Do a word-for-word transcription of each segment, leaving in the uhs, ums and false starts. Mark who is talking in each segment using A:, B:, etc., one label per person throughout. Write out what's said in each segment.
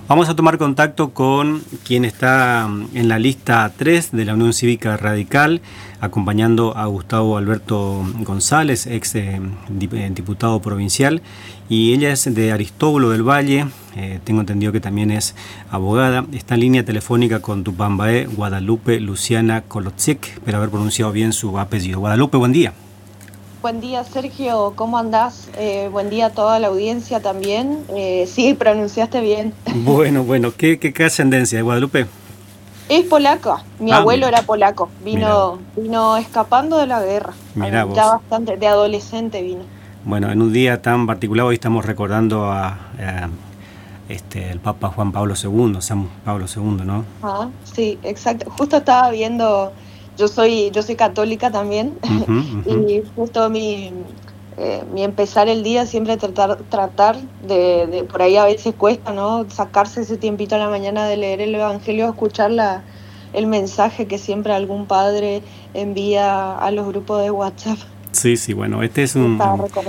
A: Vamos a tomar contacto con quien está en la lista tres de la Unión Cívica Radical, acompañando a Gustavo Alberto González, ex eh, diputado provincial, y ella es de Aristóbulo del Valle, eh, tengo entendido que también es abogada. Está en línea telefónica con Tupambaé, Guadalupe Luciana Kolodziek, espero haber pronunciado bien su apellido. Guadalupe, buen día.
B: Buen día, Sergio, ¿cómo andás? Eh, buen día a toda la audiencia también. Eh, sí, pronunciaste bien.
A: Bueno, bueno, ¿qué, qué, qué ascendencia de Guadalupe?
B: Es polaca, mi
A: ah,
B: abuelo
A: mira.
B: era polaco, vino vino escapando de la guerra,
A: Mirá
B: ya
A: vos.
B: bastante, de adolescente vino.
A: Bueno, en un día tan particular hoy estamos recordando a, a este, el Papa Juan Pablo segundo, San Pablo segundo, ¿no?
B: Ah, sí, exacto. Justo estaba viendo, yo soy yo soy católica también,
A: Uh-huh, uh-huh.
B: y justo mi eh, mi empezar el día siempre tratar tratar de, de, por ahí a veces cuesta, ¿no? Sacarse ese tiempito a la mañana de leer el Evangelio, escuchar la, el mensaje que siempre algún padre envía a los grupos de WhatsApp.
A: Sí, sí, bueno, este es un,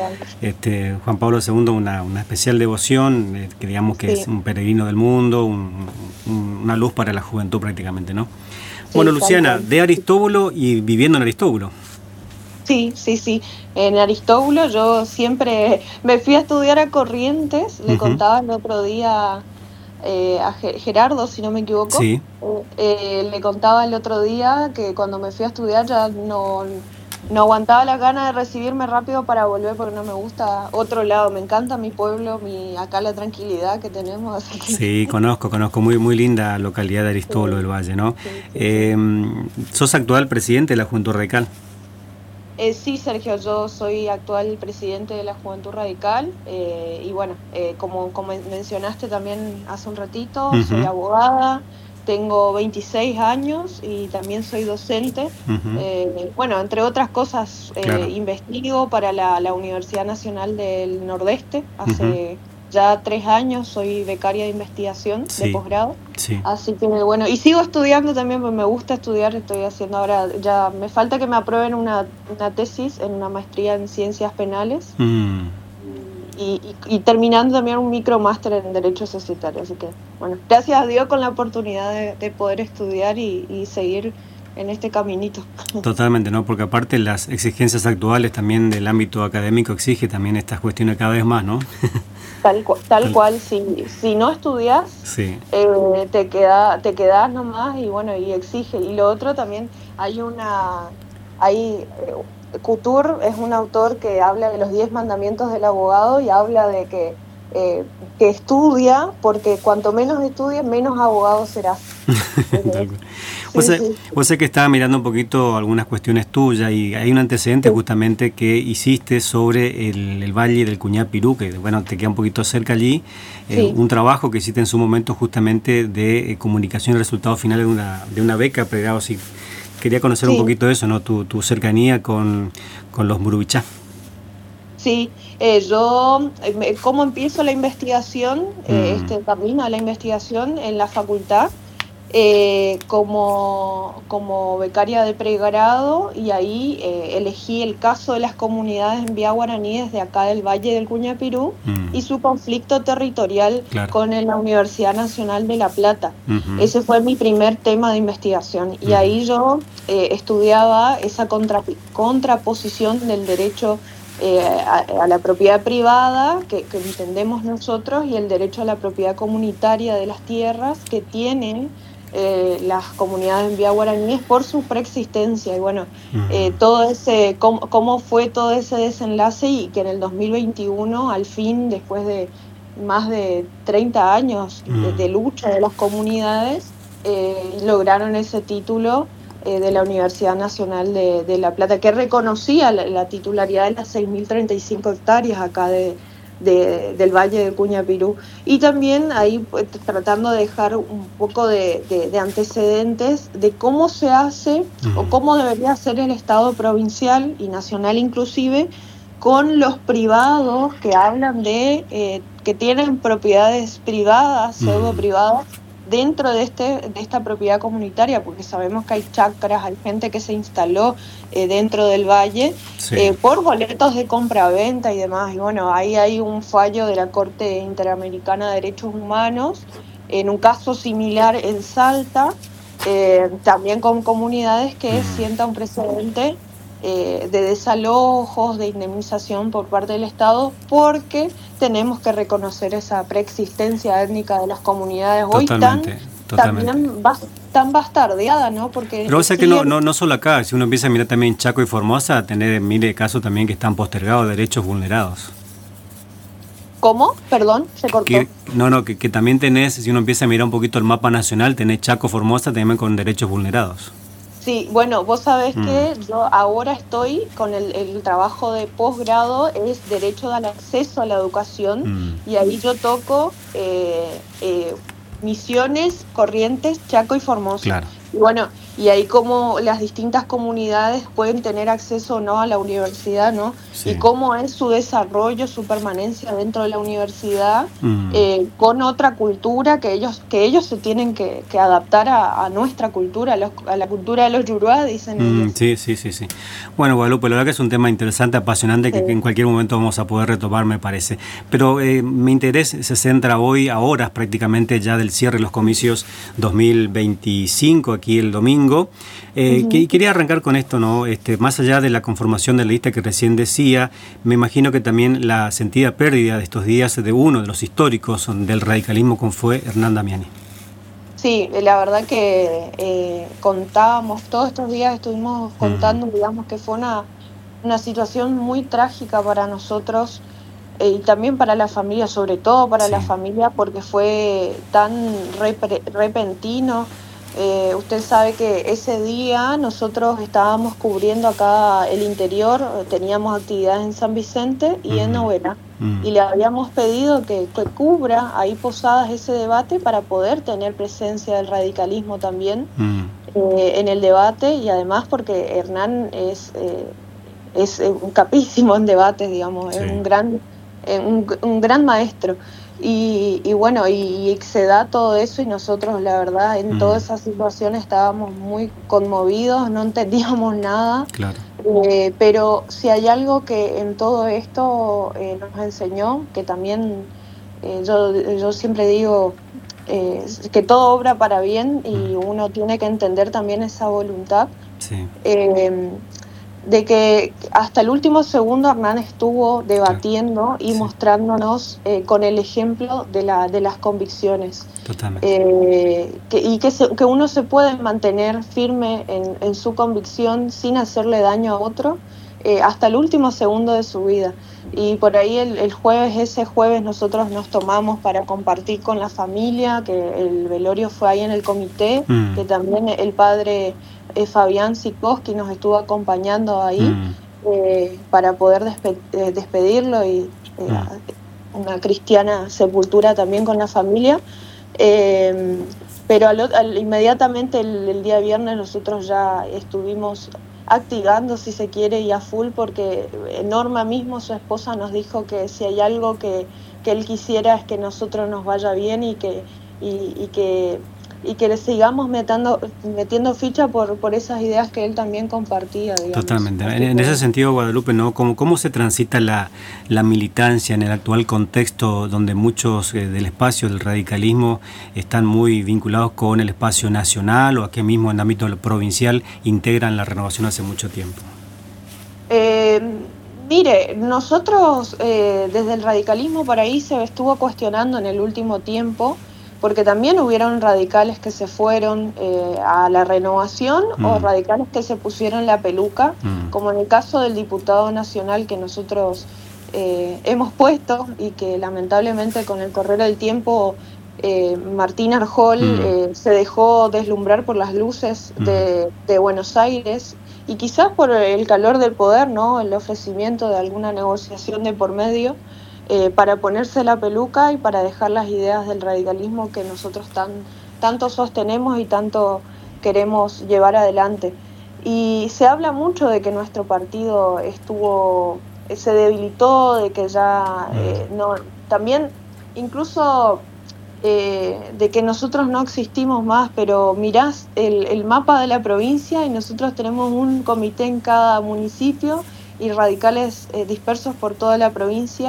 A: este, Juan Pablo segundo, una, una especial devoción, eh, que digamos que sí. Es un peregrino del mundo, un, un, una luz para la juventud prácticamente, ¿no? Sí, bueno, Luciana, de Aristóbulo y viviendo en Aristóbulo.
B: Sí, sí, sí, en Aristóbulo yo siempre me fui a estudiar a Corrientes, le uh-huh. contaba el otro día eh, a Gerardo, si no me equivoco,
A: sí.
B: eh, eh, le contaba el otro día que cuando me fui a estudiar ya no... No aguantaba las ganas de recibirme rápido para volver porque no me gusta otro lado. Me encanta mi pueblo, mi acá la tranquilidad que tenemos. Así que...
A: Sí, conozco, conozco. Muy muy linda localidad de Aristóbulo sí, del Valle, ¿no? Sí, sí, eh, sí. ¿Sos actual presidente de la Juventud Radical?
B: Eh, sí, Sergio, yo soy actual presidente de la Juventud Radical eh, y bueno, eh, como, como mencionaste también hace un ratito, uh-huh. soy abogada. Tengo veintiséis años y también soy docente. Uh-huh. Eh, bueno, entre otras cosas, eh, claro. investigo para la, la Universidad Nacional del Nordeste. Hace uh-huh. ya tres años soy becaria de investigación sí. de posgrado.
A: Sí.
B: Así que, bueno, y sigo estudiando también, porque me gusta estudiar. Estoy haciendo ahora, ya me falta que me aprueben una, una tesis en una maestría en Ciencias Penales.
A: Mm.
B: Y, y, y terminando también un micromáster en Derecho Societario. Así que, bueno, gracias a Dios con la oportunidad de, de poder estudiar y, y seguir en este caminito.
A: Totalmente, ¿no? Porque aparte las exigencias actuales también del ámbito académico exige también estas cuestiones cada vez más, ¿no?
B: Tal, tal, tal cual, si, si no estudias,
A: sí.
B: eh, te, queda, te quedas nomás y bueno, y exige. Y lo otro también, hay una... hay eh, Couture es un autor que habla de los diez mandamientos del abogado y habla de que, eh, que estudia, porque cuanto menos estudies, menos abogado serás.
A: eh, sí, sé, sí. Vos sé que estaba mirando un poquito algunas cuestiones tuyas y hay un antecedente sí. justamente que hiciste sobre el, el Valle del Cuñapirú, que bueno, te queda un poquito cerca allí, eh, sí. un trabajo que hiciste en su momento justamente de eh, comunicación y resultados finales de una, de una beca pregrado, sí. Quería conocer sí. un poquito de eso, ¿no? Tu, tu cercanía con, con los murubichá.
B: Sí, eh, yo, eh, ¿cómo empiezo la investigación? Mm. Eh, este camino a la investigación en la facultad, eh, como, como becaria de pregrado, y ahí eh, elegí el caso de las comunidades mbia guaraníes de acá del Valle del Cuñapirú mm. y su conflicto territorial claro. con la Universidad Nacional de La Plata. Uh-huh. Ese fue mi primer tema de investigación y uh-huh. ahí yo eh, estudiaba esa contra, contraposición del derecho eh, a, a la propiedad privada que, que entendemos nosotros y el derecho a la propiedad comunitaria de las tierras que tienen Eh, las comunidades mbia guaraníes por su preexistencia y bueno, uh-huh. eh, todo ese cómo, cómo fue todo ese desenlace y que en el dos mil veintiuno al fin, después de más de treinta años uh-huh. de, de lucha de las comunidades, eh, lograron ese título eh, de la Universidad Nacional de, de La Plata, que reconocía la, la titularidad de las seis mil treinta y cinco hectáreas acá de De, del Valle del Cuñapirú, y también ahí pues, tratando de dejar un poco de, de, de antecedentes de cómo se hace uh-huh. o cómo debería ser el Estado provincial y nacional inclusive con los privados que hablan de eh, que tienen propiedades privadas, uh-huh. pseudo privadas dentro de este de esta propiedad comunitaria, porque sabemos que hay chacras, hay gente que se instaló eh, dentro del valle sí. eh, por boletos de compra-venta y demás. Y bueno, ahí hay un fallo de la Corte Interamericana de Derechos Humanos en un caso similar en Salta, eh, también con comunidades que
A: Mm.
B: sientan un precedente eh, de desalojos, de indemnización por parte del Estado, porque tenemos que reconocer esa preexistencia étnica de las comunidades hoy tan,
A: Totalmente, totalmente.
B: también bas- tan bastardeada, ¿no? Porque
A: Pero o sea que no,
B: siguen...
A: no, no solo acá, si uno empieza a mirar también Chaco y Formosa, tener miles de casos también que están postergados, derechos vulnerados.
B: ¿Cómo? Perdón, se cortó.
A: Que, no, no, que, que también tenés, si uno empieza a mirar un poquito el mapa nacional, tenés Chaco, Formosa también con derechos vulnerados.
B: Sí, bueno, vos sabés
A: Mm.
B: que yo ahora estoy con el, el trabajo de posgrado, es Derecho al Acceso a la Educación,
A: Mm.
B: y ahí yo toco eh, eh, Misiones, Corrientes, Chaco y Formosa.
A: Claro.
B: Y bueno, y ahí como las distintas comunidades pueden tener acceso o no a la universidad, ¿no?
A: Sí.
B: Y cómo es su desarrollo, su permanencia dentro de la universidad,
A: Mm.
B: eh, con otra cultura que ellos que ellos se tienen que, que adaptar a, a nuestra cultura, a, los, a la cultura de los Yoruba, dicen
A: Mm,
B: ellos.
A: sí, sí, sí, sí. Bueno, Guadalupe, la verdad que es un tema interesante, apasionante, que,
B: Sí.
A: que en cualquier momento vamos a poder retomar, me parece. Pero eh, mi interés se centra hoy, a horas prácticamente ya del cierre de los comicios dos mil veinticinco, aquí el domingo. Eh,
B: Ujú.
A: que, quería arrancar con esto, ¿no? Este, más allá de la conformación de la lista que recién decía, me imagino que también la sentida pérdida de estos días de uno de los históricos del radicalismo, como fue Hernán Damiani.
B: Sí, la verdad que eh, contábamos, todos estos días estuvimos contando,
A: Mm.
B: digamos que fue una, una situación muy trágica para nosotros eh, y también para la familia, sobre todo para
A: Sí.
B: la familia, porque fue tan repre- repentino. Eh, usted sabe que ese día nosotros estábamos cubriendo acá el interior, eh, teníamos actividades en San Vicente y en
A: Mm.
B: Novena.
A: Mm.
B: Y le habíamos pedido que, que cubra ahí Posadas ese debate para poder tener presencia del radicalismo también
A: Mm.
B: eh, en el debate, y además porque Hernán es, eh, es eh, un capísimo en debates, digamos,
A: Sí.
B: es un gran, eh, un, un gran maestro. Y, y bueno, y, y se da todo eso y nosotros la verdad en
A: Mm.
B: toda esa situación estábamos muy conmovidos, no entendíamos nada.
A: Claro.
B: Eh, pero si hay algo que en todo esto eh, nos enseñó, que también eh, yo, yo siempre digo eh, que todo obra para bien y
A: Mm.
B: uno tiene que entender también esa voluntad,
A: Sí.
B: eh, de que hasta el último segundo Hernán estuvo debatiendo y
A: Sí.
B: mostrándonos eh, con el ejemplo de, la, de las convicciones.
A: Totalmente.
B: Eh, que, y que, se, que uno se puede mantener firme en, en su convicción sin hacerle daño a otro eh, hasta el último segundo de su vida. Y por ahí el, el jueves, ese jueves nosotros nos tomamos para compartir con la familia, que el velorio fue ahí en el comité,
A: Mm.
B: que también el padre eh, Fabián Sikoski nos estuvo acompañando ahí
A: Mm.
B: eh, para poder despe- eh, despedirlo y eh,
A: Mm.
B: una cristiana sepultura también con la familia. Eh, pero al, al, inmediatamente el, el día viernes nosotros ya estuvimos activando, si se quiere, y a full, porque Norma mismo, su esposa, nos dijo que si hay algo que, que él quisiera es que nosotros nos vaya bien y que, y, y que, y que le sigamos metiendo, metiendo ficha por, por esas ideas que él también compartía, digamos.
A: Totalmente.
B: Así
A: En, en
B: que,
A: ese sentido, Guadalupe, ¿no? ¿Cómo, cómo se transita la, la militancia en el actual contexto donde muchos eh, del espacio del radicalismo están muy vinculados con el espacio nacional o aquí mismo en el ámbito provincial integran la renovación hace mucho tiempo?
B: Eh, mire, nosotros eh, desde el radicalismo por ahí se estuvo cuestionando en el último tiempo, porque también hubieron radicales que se fueron eh, a la renovación
A: Mm.
B: o radicales que se pusieron la peluca,
A: Mm.
B: como en el caso del diputado nacional que nosotros eh, hemos puesto y que lamentablemente con el correr del tiempo eh, Martín Arjol
A: Mm.
B: eh, se dejó deslumbrar por las luces
A: Mm.
B: de, de Buenos Aires y quizás por el calor del poder, ¿no? El ofrecimiento de alguna negociación de por medio. Eh, para ponerse la peluca y para dejar las ideas del radicalismo que nosotros tan, tanto sostenemos y tanto queremos llevar adelante. Y se habla mucho de que nuestro partido estuvo, se debilitó, de que ya eh, no, también incluso eh, de que nosotros no existimos más, pero mirás el, el mapa de la provincia y nosotros tenemos un comité en cada municipio y radicales eh, dispersos por toda la provincia.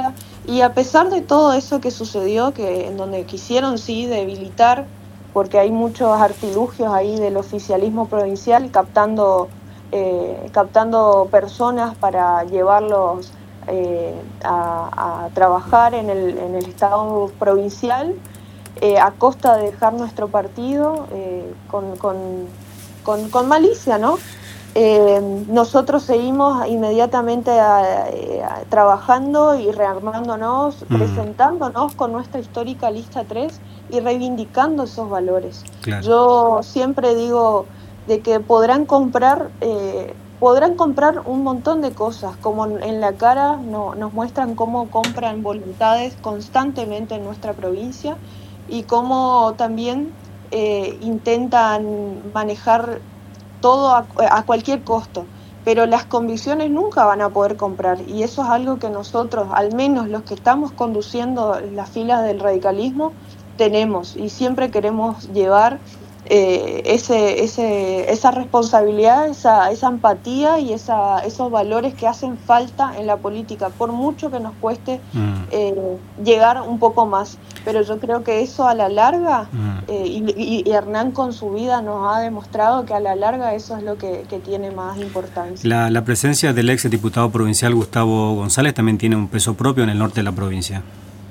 B: Y a pesar de todo eso que sucedió, que en donde quisieron sí debilitar, porque hay muchos artilugios ahí del oficialismo provincial captando, eh, captando personas para llevarlos eh, a, a trabajar en el, en el Estado provincial, eh, a costa de dejar nuestro partido eh, con, con, con, con malicia, ¿no? Eh, nosotros seguimos inmediatamente a, a, trabajando y rearmándonos, mm. presentándonos con nuestra histórica lista tres y reivindicando esos valores. Claro. Yo siempre digo de que podrán comprar eh, podrán comprar un montón de cosas, como en la cara no, nos muestran cómo compran voluntades constantemente en nuestra provincia y cómo también eh, intentan manejar todo a, a cualquier costo, pero las convicciones nunca van a poder comprar, y eso es algo que nosotros, al menos los que estamos conduciendo las filas del radicalismo, tenemos y siempre queremos llevar eh, ese, ese, esa responsabilidad, esa, esa empatía y esa, esos valores que hacen falta en la política, por mucho que nos cueste mm. eh, llegar un poco más. Pero yo creo que eso a la larga, mm. eh, y, y Hernán con su vida nos ha demostrado que a la larga eso es lo que, que tiene más importancia.
A: La, la presencia del ex diputado provincial Gustavo González también tiene un peso propio en el norte de la provincia.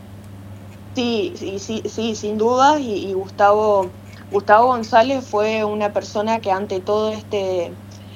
B: Sí, sí, sí, sí, sin duda, y, y Gustavo, Gustavo González fue una persona que ante todo este...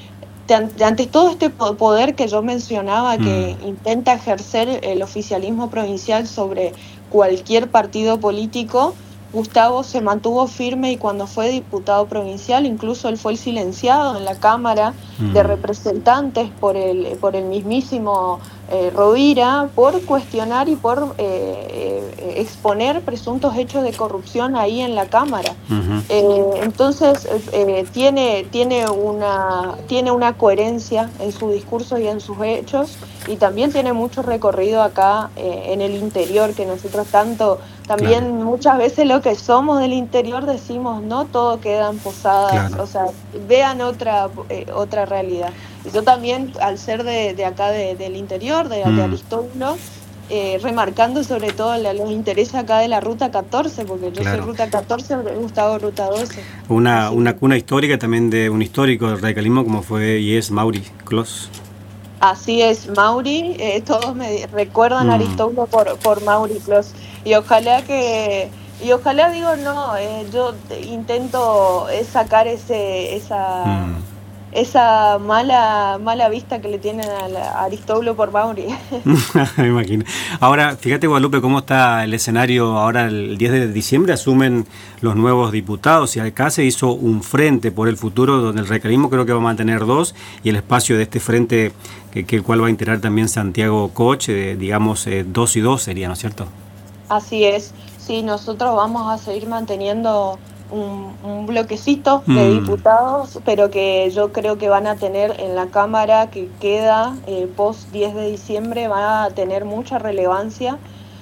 B: ante todo este poder que yo mencionaba, que mm. intenta ejercer el oficialismo provincial sobre cualquier partido político, Gustavo se mantuvo firme, y cuando fue diputado provincial, incluso él fue el silenciado en la Cámara mm. de Representantes por el, por el mismísimo eh, Rovira, por cuestionar y por eh, eh, exponer presuntos hechos de corrupción ahí en la Cámara. Uh-huh. Eh, entonces eh, tiene, tiene, una, tiene una coherencia en su discurso y en sus hechos, y también tiene mucho recorrido acá eh, en el interior, que nosotros tanto, también claro. muchas veces lo que somos del interior decimos, no todo queda en Posadas, claro. o sea, vean otra, eh, otra realidad. Y yo también, al ser de, de acá de, del interior, de, mm. de Aristóbulo, eh, remarcando sobre todo la, los intereses acá de la Ruta catorce, porque yo claro. soy Ruta catorce, Gustavo Ruta doce.
A: Una, una cuna histórica también de un histórico del radicalismo como fue y es Mauri Clos.
B: Así es, Mauri, eh, todos me recuerdan mm. a Aristóbulo por, por Mauri Clos, y ojalá que, y ojalá digo, no, eh, yo intento sacar ese, esa... Mm. esa mala mala vista que le tienen a Aristóbulo por Mauri.
A: Me imagino. Ahora, fíjate, Guadalupe, cómo está el escenario. Ahora, el diez de diciembre, asumen los nuevos diputados, y acá se hizo un frente por el futuro, donde el radicalismo creo que va a mantener dos, y el espacio de este frente, que, que el cual va a integrar también Santiago Koch, eh, digamos, eh, dos y dos sería, ¿no es cierto?
B: Así es. Sí, nosotros vamos a seguir manteniendo Un, un bloquecito de mm. diputados, pero que yo creo que van a tener en la Cámara que queda eh, post diez de diciembre, va a tener mucha relevancia,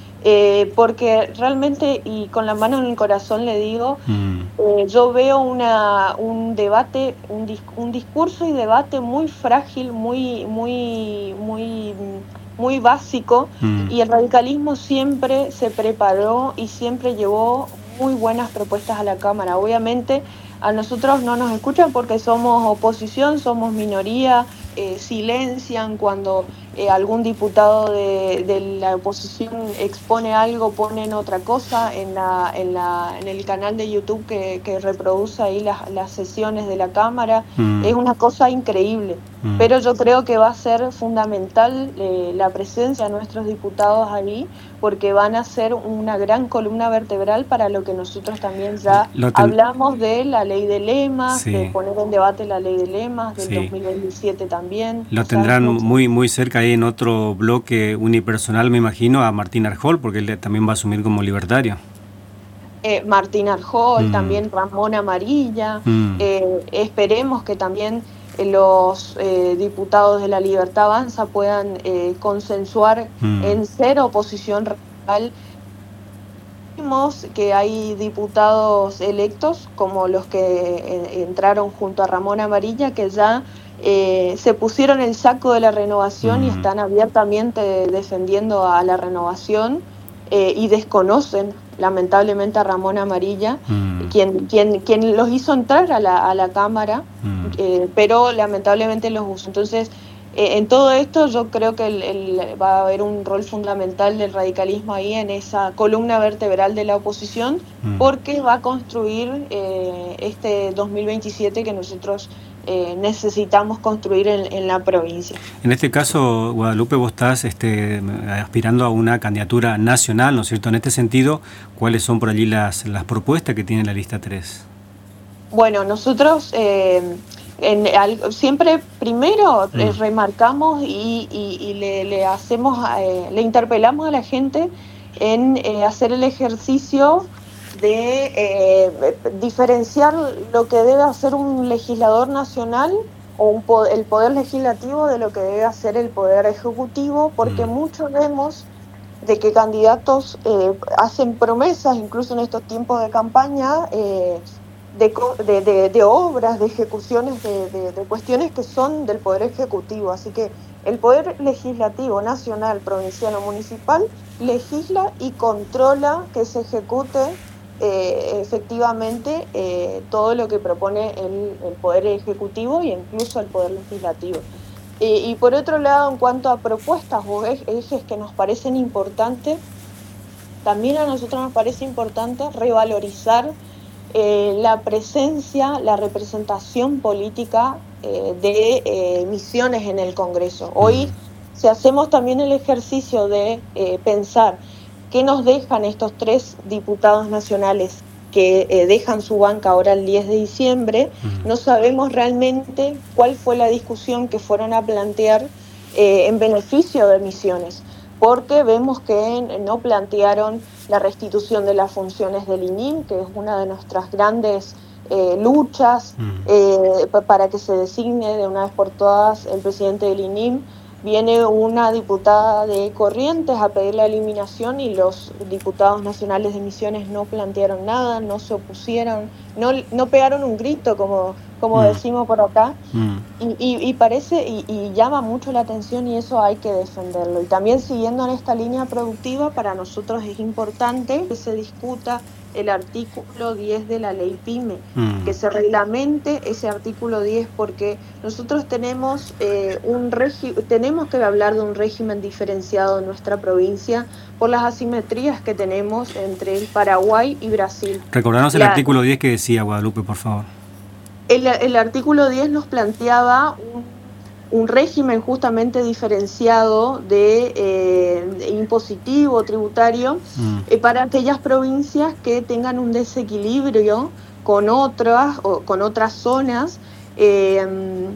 B: eh, porque realmente, y con la mano en el corazón le digo, mm. eh, yo veo una, un debate, un, dis, un discurso y debate muy frágil, muy, muy, muy, muy básico, mm. y el radicalismo siempre se preparó y siempre llevó muy buenas propuestas a la Cámara. Obviamente a nosotros no nos escuchan porque somos oposición, somos minoría, eh, silencian cuando eh, algún diputado de, de la oposición expone algo, ponen otra cosa en la en la en el canal de YouTube que, que reproduce ahí las, las sesiones de la Cámara. Mm. Es una cosa increíble, mm. pero yo creo que va a ser fundamental eh, la presencia de nuestros diputados ahí, porque van a ser una gran columna vertebral para lo que nosotros también ya ten... hablamos de la ley de lemas, sí. de poner en debate la ley de lemas del sí. dos mil veintisiete también.
A: Lo tendrán sea, muy muy cerca ahí en otro bloque unipersonal, me imagino, a Martín Arjol, porque él también va a asumir como libertario.
B: Eh, Martín Arjol, mm. también Ramón Amarilla, mm. eh, esperemos que también los eh, diputados de la Libertad Avanza puedan eh, consensuar mm. en ser oposición real Vemos que hay diputados electos, como los que eh, entraron junto a Ramón Amarilla, que ya eh, se pusieron el saco de la renovación mm. y están abiertamente defendiendo a la renovación eh, y desconocen lamentablemente a Ramón Amarilla, mm. quien, quien, quien los hizo entrar a la, a la Cámara, mm. eh, pero lamentablemente los usó. Entonces, Eh, en todo esto yo creo que el, el, va a haber un rol fundamental del radicalismo ahí en esa columna vertebral de la oposición, mm. porque va a construir eh, este dos mil veintisiete que nosotros eh, necesitamos construir en, en la provincia.
A: En este caso, Guadalupe, vos estás este, aspirando a una candidatura nacional, ¿no es cierto? En este sentido, ¿cuáles son por allí las, las propuestas que tiene la lista tres?
B: Bueno, nosotros... Eh, En, al, siempre primero mm. eh, remarcamos y, y, y le, le hacemos eh, le interpelamos a la gente en eh, hacer el ejercicio de eh, diferenciar lo que debe hacer un legislador nacional o un, el poder legislativo de lo que debe hacer el poder ejecutivo, porque mm. muchos vemos de que candidatos eh, hacen promesas, incluso en estos tiempos de campaña, eh, De, de, de, de obras, de ejecuciones, de, de, de cuestiones que son del Poder Ejecutivo. Así que el Poder Legislativo nacional, provincial o municipal legisla y controla que se ejecute eh, efectivamente eh, todo lo que propone el, el Poder Ejecutivo e incluso el Poder Legislativo. Y, y por otro lado, en cuanto a propuestas o ejes que nos parecen importantes, también a nosotros nos parece importante revalorizar Eh, la presencia, la representación política eh, de eh, Misiones en el Congreso. Hoy, si hacemos también el ejercicio de eh, pensar qué nos dejan estos tres diputados nacionales que eh, dejan su banca ahora el diez de diciembre, uh-huh. no sabemos realmente cuál fue la discusión que fueron a plantear eh, en beneficio de Misiones, porque vemos que no plantearon la restitución de las funciones del I N I M, que es una de nuestras grandes eh, luchas mm. eh, para que se designe de una vez por todas el presidente del I N I M. Viene una diputada de Corrientes a pedir la eliminación y los diputados nacionales de Misiones no plantearon nada, no se opusieron, no, no pegaron un grito, como, como mm. decimos por acá, mm. y, y, y parece y, y llama mucho la atención y eso hay que defenderlo. Y también siguiendo en esta línea productiva, para nosotros es importante que se discuta el artículo diez de la ley PYME, mm. que se reglamente ese artículo diez, porque nosotros tenemos eh, un regi- tenemos que hablar de un régimen diferenciado en nuestra provincia por las asimetrías que tenemos entre el Paraguay y Brasil.
A: Recordanos el la, artículo diez que decía, Guadalupe, por favor.
B: El, el artículo diez nos planteaba un un régimen justamente diferenciado de, eh, de impositivo, tributario, mm. eh, para aquellas provincias que tengan un desequilibrio con otras, o con otras zonas, eh,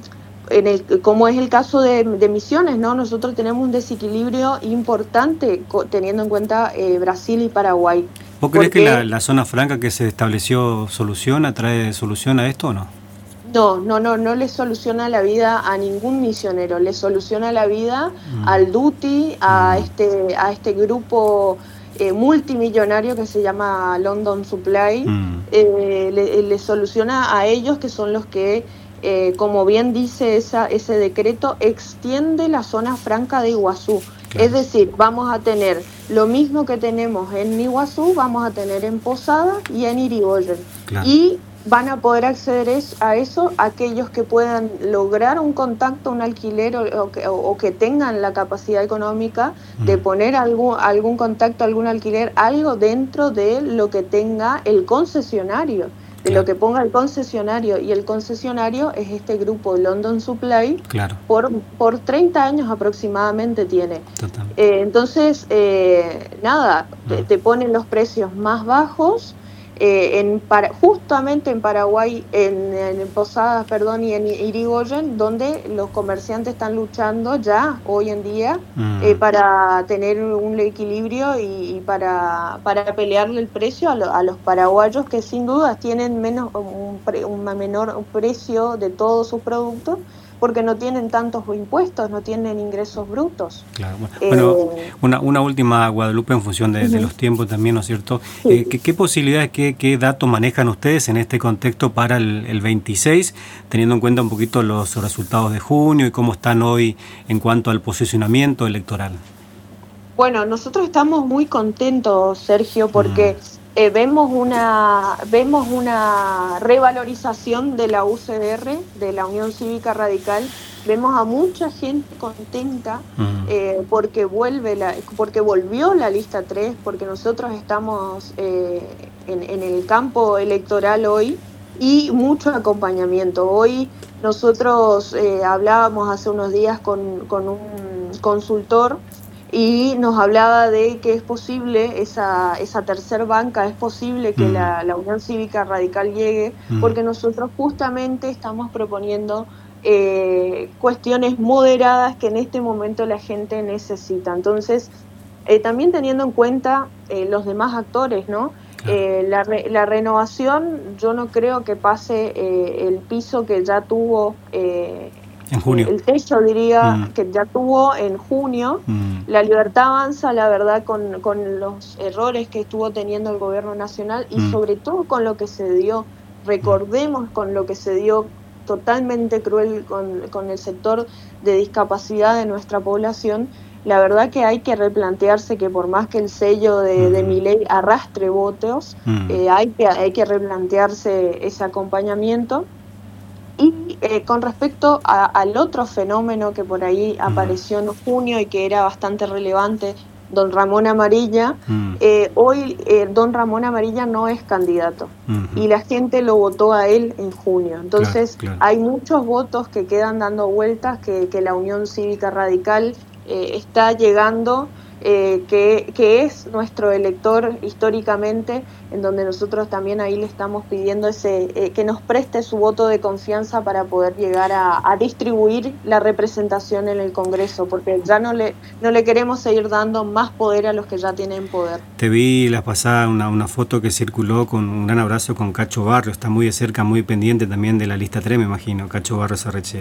B: en el, como es el caso de, de Misiones, ¿no? Nosotros tenemos un desequilibrio importante co- teniendo en cuenta eh, Brasil y Paraguay.
A: ¿Vos crees que la, la zona franca que se estableció soluciona, trae solución a esto o no?
B: No, no, no, no le soluciona la vida a ningún misionero, le soluciona la vida mm. al Duty, a mm. este, a este grupo eh, multimillonario que se llama London Supply, mm. eh, le, le soluciona a ellos, que son los que, eh, como bien dice esa, ese decreto, extiende la zona franca de Iguazú. Claro. Es decir, vamos a tener lo mismo que tenemos en Iguazú, vamos a tener en Posada y en Irigoyen. Claro. Y van a poder acceder a eso aquellos que puedan lograr un contacto, un alquiler o, o, que, o que tengan la capacidad económica mm. de poner algún, algún contacto, algún alquiler, algo dentro de lo que tenga el concesionario, de claro. lo que ponga el concesionario. Y el concesionario es este grupo London Supply,
A: claro.
B: por, por treinta años aproximadamente tiene. Eh, entonces, eh, nada, mm. te, te ponen los precios más bajos. Eh, en para, justamente en Paraguay, en, en Posadas, perdón, y en Irigoyen, donde los comerciantes están luchando ya hoy en día mm. eh, para tener un equilibrio y, y para, para pelearle el precio a, lo, a los paraguayos, que sin duda tienen menos un, pre, un menor precio de todos sus productos, porque no tienen tantos impuestos, no tienen ingresos brutos.
A: Claro.
B: Eh,
A: bueno, una, una última, Guadalupe, en función de, uh-huh. de los tiempos también, ¿no es cierto? Sí. Eh, ¿qué, ¿Qué posibilidades, qué, qué datos manejan ustedes en este contexto para el, el veintiséis, teniendo en cuenta un poquito los resultados de junio y cómo están hoy en cuanto al posicionamiento electoral?
B: Bueno, nosotros estamos muy contentos, Sergio, porque uh-huh. eh, vemos una vemos una revalorización de la U C R, de la Unión Cívica Radical. Vemos a mucha gente contenta uh-huh. eh, porque vuelve la, porque volvió la lista tres, porque nosotros estamos eh, en, en el campo electoral hoy y mucho acompañamiento. Hoy nosotros eh, hablábamos hace unos días con, con un consultor y nos hablaba de que es posible, esa, esa tercer banca, es posible que mm. la, la Unión Cívica Radical llegue, mm. porque nosotros justamente estamos proponiendo eh, cuestiones moderadas que en este momento la gente necesita. Entonces, eh, también teniendo en cuenta eh, los demás actores, ¿no? Claro. Eh, la, re, la renovación, yo no creo que pase eh, el piso que ya tuvo... Eh,
A: En junio.
B: El techo, diría,
A: mm.
B: que ya tuvo en junio.
A: Mm.
B: La Libertad Avanza, la verdad, con, con los errores que estuvo teniendo el gobierno nacional y mm. sobre todo con lo que se dio, recordemos con lo que se dio totalmente cruel con, con el sector de discapacidad de nuestra población. La verdad que hay que replantearse que por más que el sello de, mm. de Milei arrastre votos, mm. eh, hay, que, hay que replantearse ese acompañamiento. Y eh, con respecto a, al otro fenómeno que por ahí uh-huh. apareció en junio y que era bastante relevante, don Ramón Amarilla, uh-huh. eh, hoy eh, don Ramón Amarilla no es candidato uh-huh. y la gente lo votó a él en junio. Entonces claro, claro. hay muchos votos que quedan dando vueltas, que, que la Unión Cívica Radical eh, está llegando, eh, que, que es nuestro elector históricamente, en donde nosotros también ahí le estamos pidiendo ese eh, que nos preste su voto de confianza para poder llegar a, a distribuir la representación en el Congreso, porque ya no le no le queremos seguir dando más poder a los que ya tienen poder.
A: Te vi la pasada una, una foto que circuló con un gran abrazo con Cacho Barrio, está muy de cerca, muy pendiente también de la lista tres, me imagino, Cacho Barrios Arrechea.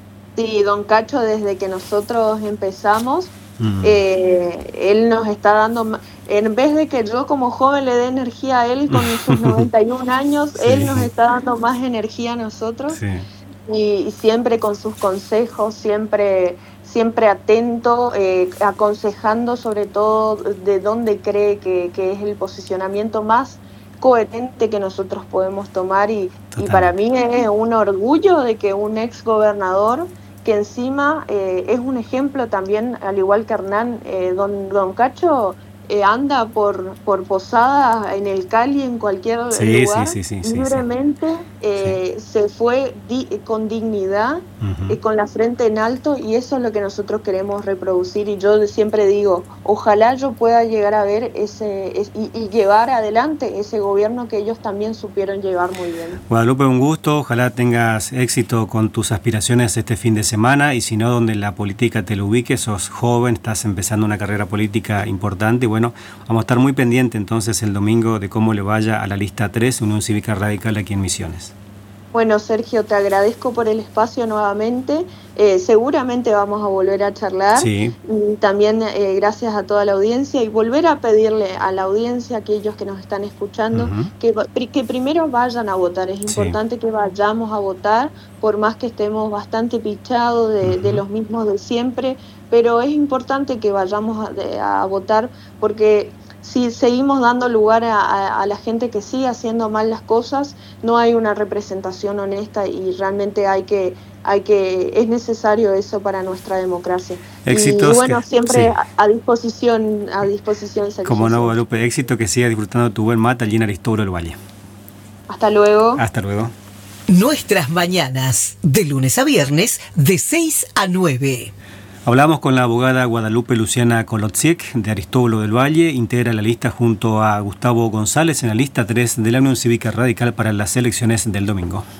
B: Sí, don Cacho, desde que nosotros empezamos, uh-huh. eh, él nos está dando, en vez de que yo como joven le dé energía a él con sus noventa y un años, sí. él nos está dando más energía a nosotros, sí. y, y siempre con sus consejos, siempre, siempre atento, eh, aconsejando sobre todo de dónde cree que, que es el posicionamiento más coherente que nosotros podemos tomar, y, y para mí es un orgullo de que un ex gobernador que encima eh, es un ejemplo también, al igual que Hernán, eh, don, don Cacho eh, anda por, por Posada, en el Cali, en cualquier
A: sí,
B: lugar,
A: sí, sí, sí,
B: libremente,
A: sí,
B: eh,
A: sí.
B: se fue di, con dignidad, uh-huh. eh, con la frente en alto, y eso es lo que nosotros queremos reproducir. Y yo siempre digo, ojalá yo pueda llegar a ver ese es, y, y llevar adelante ese gobierno que ellos también supieron llevar muy bien.
A: Guadalupe, un gusto, ojalá tengas éxito con tus aspiraciones este fin de semana, y si no, donde la política te lo ubique, sos joven, estás empezando una carrera política importante, y bueno, vamos a estar muy pendientes entonces el domingo de cómo le vaya a la lista tres, Unión Cívica Radical aquí en Misiones.
B: Bueno, Sergio, te agradezco por el espacio nuevamente. Eh, seguramente vamos a volver a charlar.
A: Sí.
B: Y también eh, gracias a toda la audiencia, y volver a pedirle a la audiencia, a aquellos que nos están escuchando, uh-huh. que, que primero vayan a votar. Es importante sí. que vayamos a votar, por más que estemos bastante pichados de, uh-huh. de los mismos de siempre, pero es importante que vayamos a, a votar, porque si seguimos dando lugar a, a, a la gente que sigue haciendo mal las cosas, no hay una representación honesta, y realmente hay que, hay que, es necesario eso para nuestra democracia.
A: Éxitos.
B: Y bueno,
A: que,
B: siempre
A: sí.
B: a, a disposición, a disposición.
A: Como no, Guadalupe, éxito, que sigas disfrutando tu buen mate allí en Aristóbulo del Valle.
B: Hasta luego.
A: Hasta luego.
C: Nuestras mañanas, de lunes a viernes, de seis a nueve.
A: Hablamos con la abogada Guadalupe Luciana Kolotziek de Aristóbulo del Valle, integra la lista junto a Gustavo González en la lista tres de la Unión Cívica Radical para las elecciones del domingo.